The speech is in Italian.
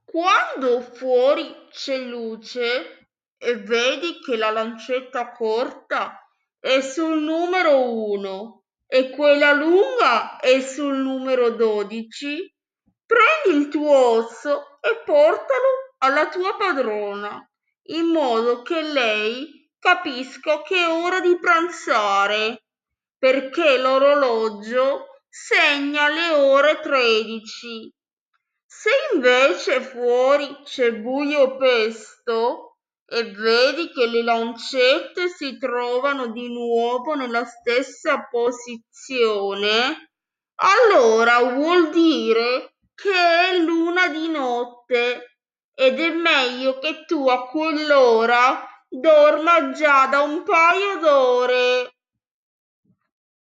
Quando fuori c'è luce e vedi che la lancetta corta è sul numero 1 e quella lunga è sul numero 12, prendi il tuo osso e portalo alla tua padrona, in modo che lei capisca che è ora di pranzare, perché l'orologio segna le ore 13. Se invece fuori c'è buio pesto e vedi che le lancette si trovano di nuovo nella stessa posizione, allora vuol dire che è luna di notte ed è meglio che tu a quell'ora dorma già da un paio d'ore.